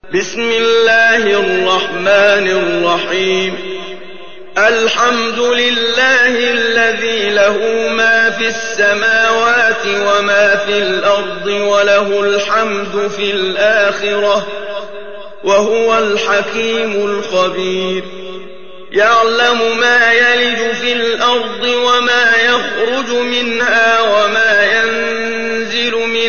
بسم الله الرحمن الرحيم الحمد لله الذي له ما في السماوات وما في الأرض وله الحمد في الآخرة وهو الحكيم الخبير يعلم ما يلج في الأرض وما يخرج منها وما ينزل من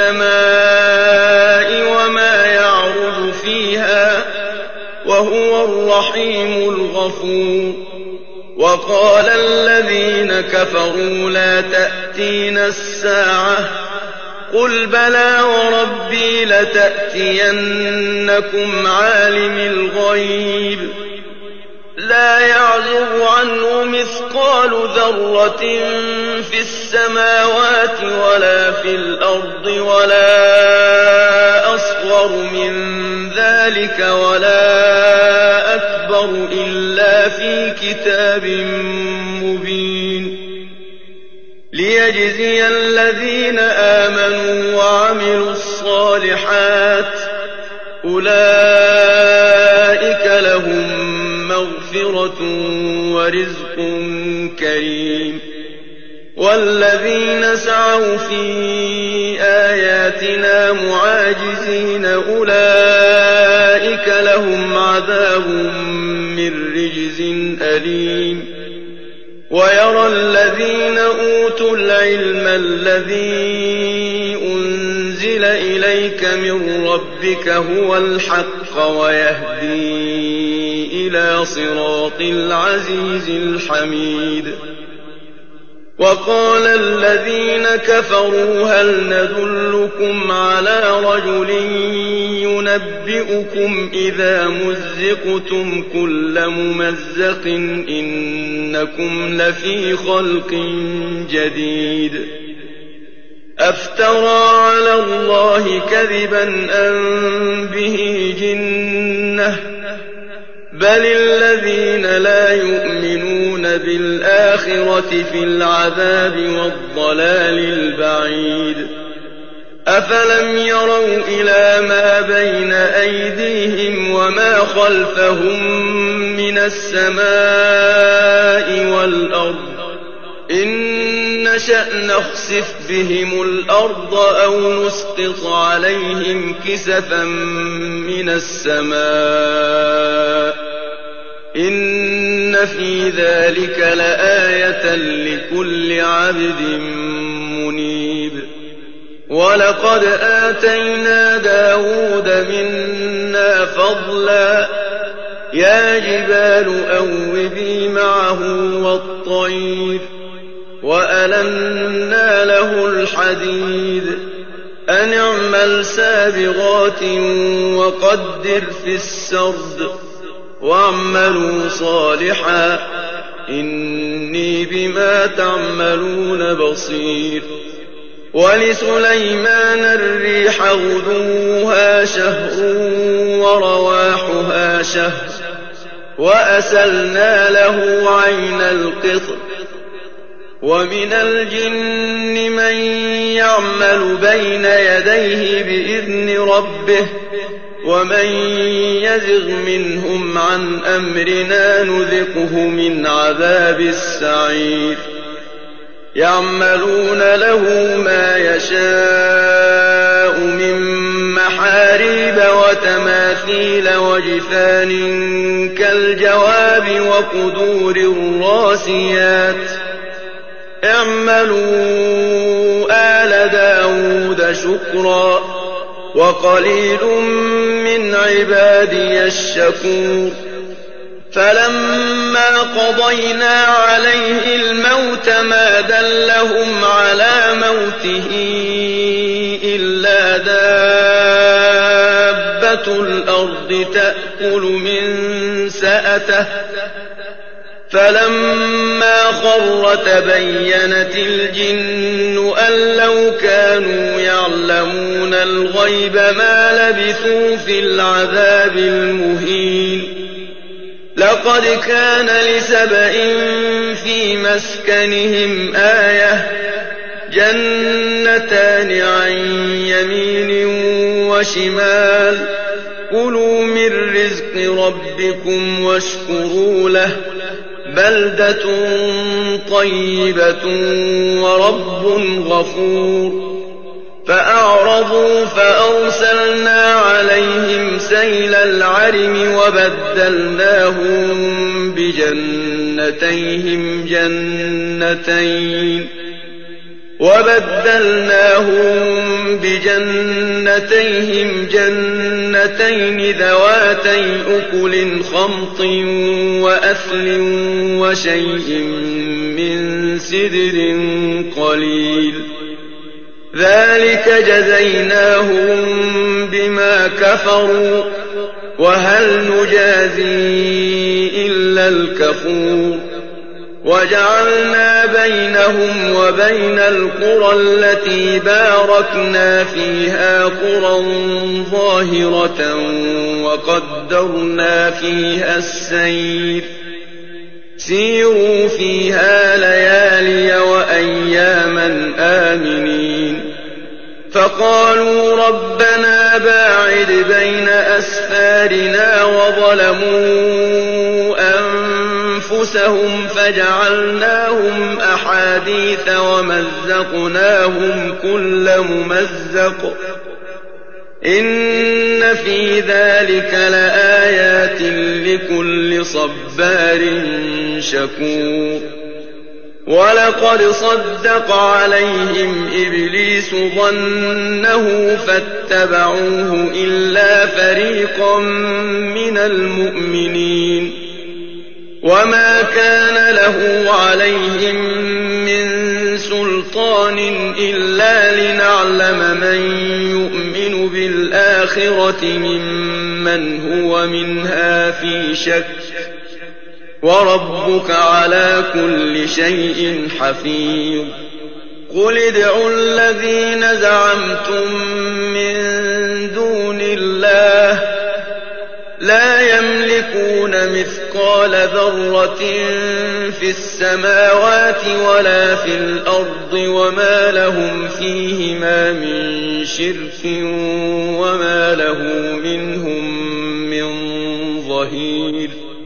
السماء وما يعرج فيها وهو الرحيم الغفور وقال الذين كفروا لا تأتينا الساعة قل بلى وربي لتأتينكم عالم الغيب لا يعزب عنه مثقال ذرة في السماوات ولا في الأرض ولا أصغر من ذلك ولا أكبر إلا في كتاب مبين ليجزي الذين آمنوا وعملوا الصالحات أولئك لهم مغفرة ورزق كريم والذين سعوا في آياتنا معاجزين أولئك لهم عذاب من رجز أليم ويرى الذين أوتوا العلم الذي أنزل إليك من ربك هو الحق ويهدي إلى صراط العزيز الحميد وقال الذين كفروا هل ندلكم على رجل ينبئكم إذا مزقتم كل ممزق إنكم لفي خلق جديد أفترى على الله كذبا أم به جنة بل الذين لا يؤمنون بالآخرة في العذاب والضلال البعيد أفلم يروا إلى ما بين أيديهم وما خلفهم من السماء والأرض إن نشأ نخسف بهم الأرض أو نسقط عليهم كسفا من السماء إن في ذلك لآية لكل عبد منيب ولقد آتينا داود منا فضلا يا جبال أوبي معه والطير وألنا له الحديد أن اعمل سابغات وقدر في السرد واعملوا صالحا إني بما تعملون بصير ولسليمان الريح غدوها شهر ورواحها شهر وأسلنا له عين القطر ومن الجن من يعمل بين يديه بإذن ربه ومن يزغ منهم عن أمرنا نذقه من عذاب السعير يعملون له ما يشاء من محاريب وتماثيل وجفان كالجواب وقدور الراسيات اعملوا آل داود شكرا وقليل من عبادي الشكور فلما قضينا عليه الموت ما دلهم على موته إلا دابة الأرض تأكل من سأته فلما خر تبينت الجن أن لو كانوا يعلمون الغيب ما لبثوا في العذاب المهين لقد كان لسبإ في مسكنهم آية جنتان عن يمين وشمال كُلُوا مِن رِّزْقِ رَبِّكُمْ وَاشْكُرُوا لَهُ بَلْدَةٌ طَيِّبَةٌ وَرَبٌّ غَفُورٌ فَأَعْرَضُوا فَأَرْسَلْنَا عَلَيْهِمْ سَيْلَ الْعَرِمِ وَبَدَّلْنَاهُم بِجَنَّتَيْهِمْ جَنَّتَيْنِ ذَوَاتَيْ أُكُلٍ خَمْطٍ وَأَثْلٍ وَشَيْءٍ مِّن سِدْرٍ قَلِيلٍ ذَٰلِكَ جَزَيْنَاهُم بِمَا كَفَرُوا ۖ وَهَلْ نُجَازِي إِلَّا الْكَفُورَ وَجَعَلْنَا بَيْنَهُمْ وَبَيْنَ الْقُرَى الَّتِي بَارَكْنَا فِيهَا قُرًى ظَاهِرَةً وَقَدَّرْنَا فِيهَا السَّيْرَ سِيرُوا فِيهَا لَيَالِيَ وَأَيَّامًا آمِنِينَ فَقَالُوا رَبَّنَا بَاعِدْ بَيْنَ أَسْفَارِنَا وَظَلَمُوا أَنفُسَهُمْ فَجَعَلْنَاهُمْ أَحَادِيثَ وَمَزَّقْنَاهُمْ كُلَّ مُمَزَّقٍ إِنَّ في ذَلِكَ لَآيَاتٍ لِكُلِّ صَبَّارٍ شَكُورٍ وَلَقَدْ صَدَّقَ عَلَيْهِمْ إِبْلِيسُ ظَنَّهُ فَاتَّبَعُوهُ إِلَّا فَرِيقًا مِّنَ الْمُؤْمِنِينَ وَمَا كَانَ لَهُ عَلَيْهِم مِّن سُلْطَانٍ إِلَّا لِنَعْلَمَ مَن يُؤْمِنُ بِالْآخِرَةِ مِمَّنْ هُوَ مِنْهَا فِي شَكٍّ وَرَبُّكَ عَلَىٰ كُلِّ شَيْءٍ حَفِيظٌ قُلِ ادْعُوا الَّذِينَ زَعَمْتُم مِّن دُونِ اللَّهِ لَا يَمْلِكُونَ مِثْقَالَ ذَرَّةٍ فِي السَّمَاوَاتِ وَلَا فِي الْأَرْضِ وَمَا لَهُمْ فِيهِمَا مِن شِرْكٍ وَمَا لَهُ مِنْهُم مِّن ظَهِيرٍ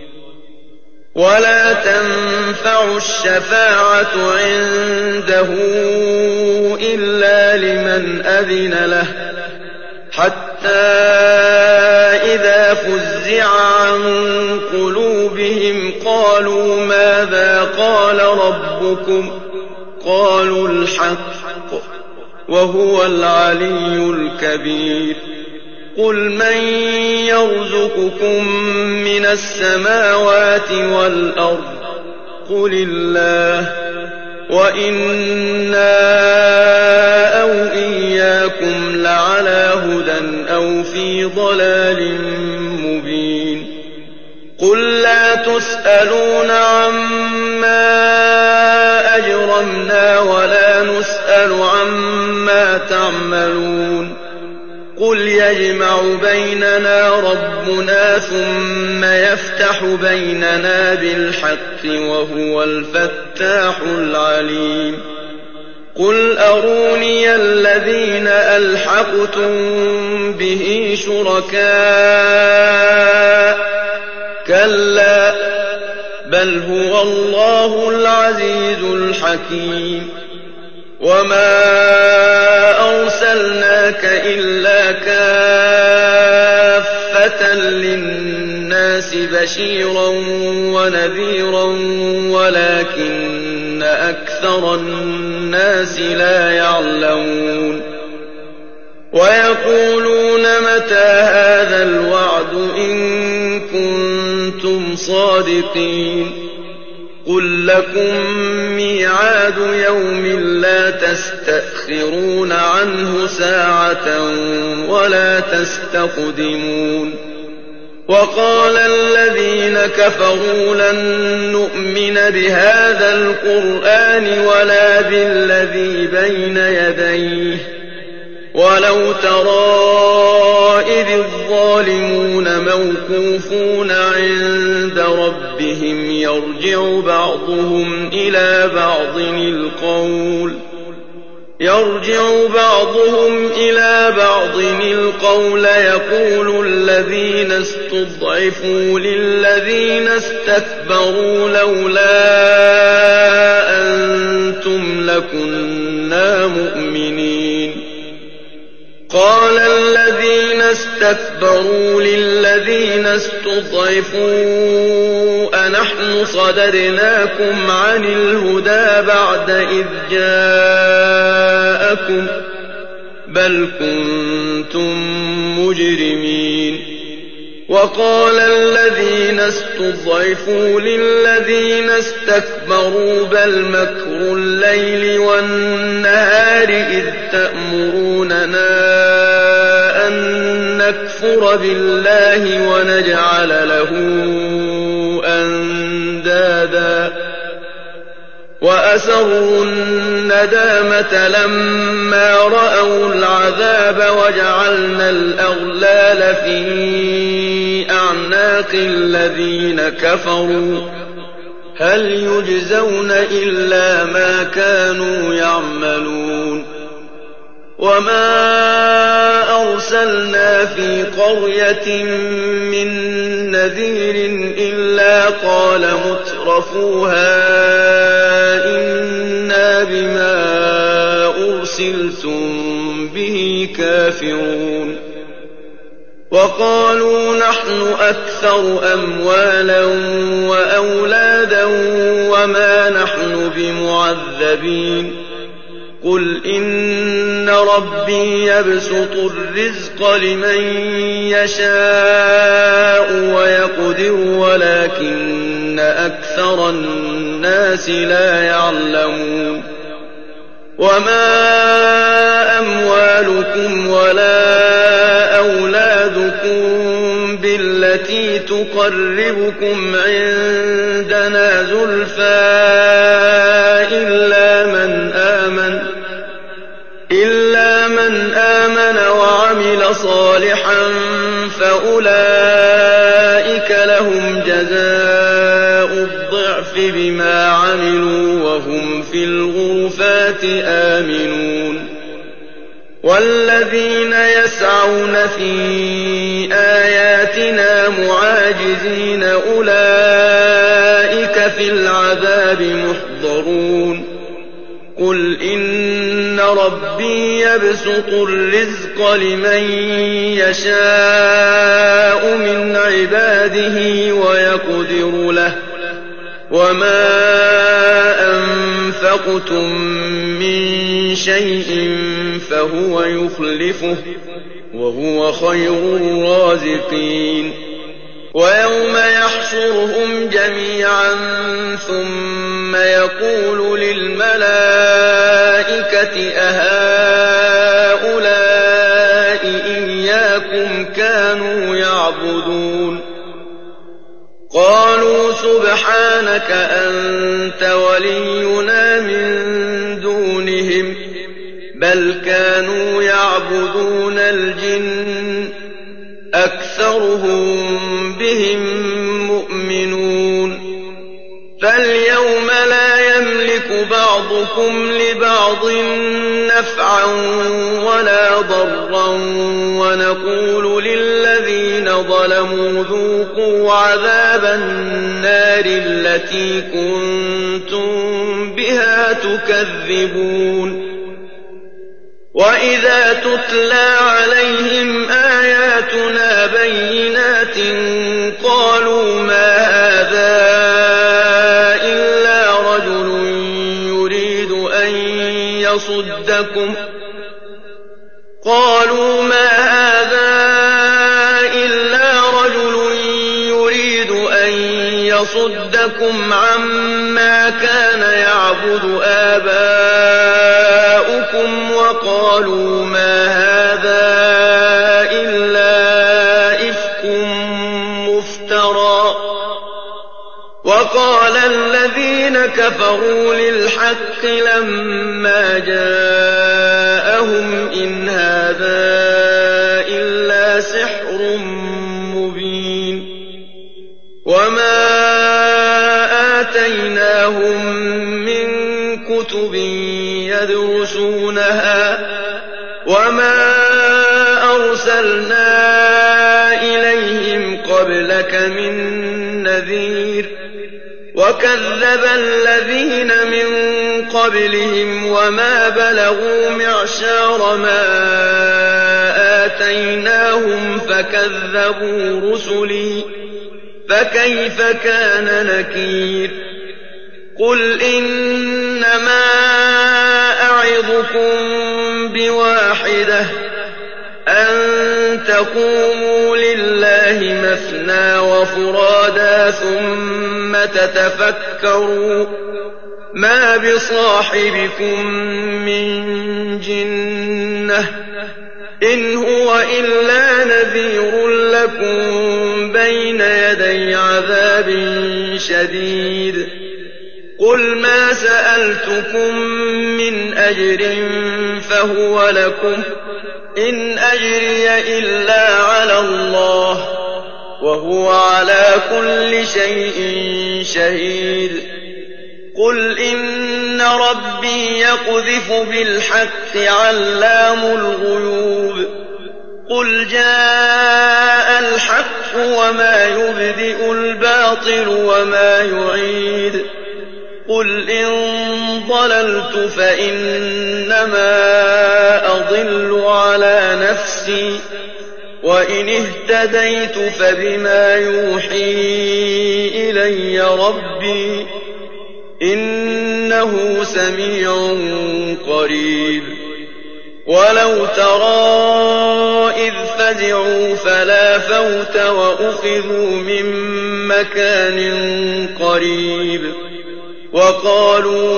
وَلَا تَنفَعُ الشَّفَاعَةُ عِندَهُ إِلَّا لِمَنْ أَذِنَ لَهُ حَتَّىٰ إِذَا فُزِّعَ عَن قُلُوبِهِمْ قَالُوا مَاذَا قَالَ رَبُّكُمْ ۖ قَالُوا الْحَقَّ ۖ وَهُوَ الْعَلِيُّ الْكَبِيرُ قُلْ مَن يَرْزُقُكُم مِّنَ السَّمَاوَاتِ وَالْأَرْضِ قُلِ اللَّهُ وَإِنَّا أَوْ إِيَّاكُمْ لَعَلَىٰ هُدًى أَوْ فِي ضَلَالٍ مُّبِينٍ قُل لَّا تُسْأَلُونَ عَمَّا أَجْرَمْنَا وَلَا نُسْأَلُ عَمَّا تَعْمَلُونَ قُلْ يَجْمَعُ بَيْنَنَا رَبُّنَا ثُمَّ يَفْتَحُ بَيْنَنَا بِالْحَقِّ وَهُوَ الْفَتَّاحُ الْعَلِيمُ قُلْ أَرُونِيَ الَّذِينَ أَلْحَقْتُم بِهِ شُرَكَاءَ ۖ كَلَّا بَلْ هُوَ اللَّهُ الْعَزِيزُ الْحَكِيمُ وَمَا أَرْسَلْنَاكَ إِلَّا كَافَّةً لِّلنَّاسِ بَشِيرًا وَنَذِيرًا وَلَٰكِنَّ أَكْثَرَ النَّاسِ لَا يَعْلَمُونَ وَيَقُولُونَ مَتَىٰ هَٰذَا الْوَعْدُ إِن كُنتُمْ صَادِقِينَ قُل لَّكُم مِّيعَادُ يَوْمٍ لَّا تَسْتَأْخِرُونَ عَنْهُ سَاعَةً وَلَا تَسْتَقْدِمُونَ وَقَالَ الَّذِينَ كَفَرُوا لَن نُّؤْمِنَ بِهَٰذَا الْقُرْآنِ وَلَا بِالَّذِي بَيْنَ يَدَيْهِ وَلَوْ تَرَىٰ إِذِ الظَّالِمُونَ مَوْقُوفُونَ عِندَ رَبِّهِمْ يَرْجِعُ بَعْضُهُمْ إِلَىٰ بَعْضٍ الْقَوْلَ يرجع بعضهم إلى بعض القول يقول الذين استضعفوا للذين استكبروا لولا أنتم لكنا مؤمنين قال الذين استكبروا للذين استضعفوا أنحن صددناكم عن الهدى بعد إذ جاءكم بل كنتم مجرمين وقال الذين استضعفوا للذين استكبروا بل مكر الليل والنهار إذ تأمروننا أن نكفر بالله ونجعل له أندادا وأسروا الندامة لما رأوا العذاب وجعلنا الأغلال في أعناق الذين كفروا هل يجزون إلا ما كانوا يعملون وما أرسلنا في قرية من نذير إلا قال مترفوها إنا بما أرسلتم به كافرون وقالوا نحن أكثر أموالا وأولادا وما نحن بمعذبين قل إن ربي يبسط الرزق لمن يشاء ويقدر ولكن أكثر الناس لا يعلمون وما أموالكم ولا أولادكم بالتي تقربكم عندنا زلفى إلا من آمن وعمل صالحا فأولئك لهم جزاء الضعف بما عملوا وهم في الغرفات آمنون والذين يسعون في آياتنا معاجزين أولئك في العذاب محضرون قل إن ربي يبسط الرزق لمن يشاء من عباده ويقدر له وما أنفقتم من شيء فهو يخلفه وهو خير الرازقين ويوم يحشرهم جميعا ثم يقول للملائكة أهؤلاء إياكم كانوا يعبدون قالوا سبحانك أنت ولينا من دونهم بل كانوا يعبدون الجن أكثرهم بهم مؤمنون فاليوم لا يملك بعضكم لبعض نفعا ولا ضرا ونقول للذين ظلموا ذوقوا عذاب النار التي كنتم بها تكذبون وإذا تتلى عليهم آياتنا بينات قالوا ما هذا إلا رجل يريد أن يصدكم عما كان يعبد آباؤكم وقالوا ما هذا إلا إفك مفترى وقال الذين كفروا للحق لما جاءهم إن هذا إلا سحر مبين وما آتيناهم من كتب يدرسونها وما أرسلنا إليهم قبلك من نذير وكذب الذين من قبلهم وما بلغوا معشار ما آتيناهم فكذبوا رسلي فكيف كان نكير قل إنما أعظكم بواحدة أن تقوموا لله مثنى وفرادا ثم تتفكروا ما بصاحبكم من جنة إن هو إلا نذير لكم بين يدي عذاب شديد قل ما سألتكم من أجر فهو لكم إن أجري إلا على الله وهو على كل شيء شهيد قل إن ربي يقذف بالحق علام الغيوب قل جاء الحق وما يبدئ الباطل وما يعيد قل إن ضللت فإنما أضل على نفسي وإن اهتديت فبما يوحي إلي ربي إنه سميع قريب ولو ترى إذ فزعوا فلا فوت وأخذوا من مكان قريب وقالوا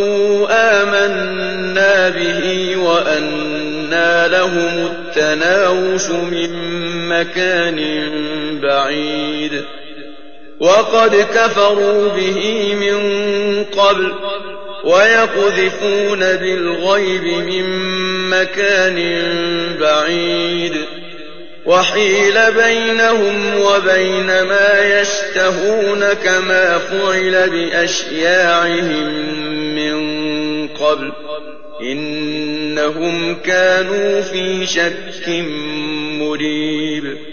آمنا به وأنى لهم التناوش من مكان بعيد وقد كفروا به من قبل ويقذفون بالغيب من مكان بعيد وحيل بينهم وبين ما يشتهون كما فعل بأشياعهم من قبل إنهم كانوا في شك مريب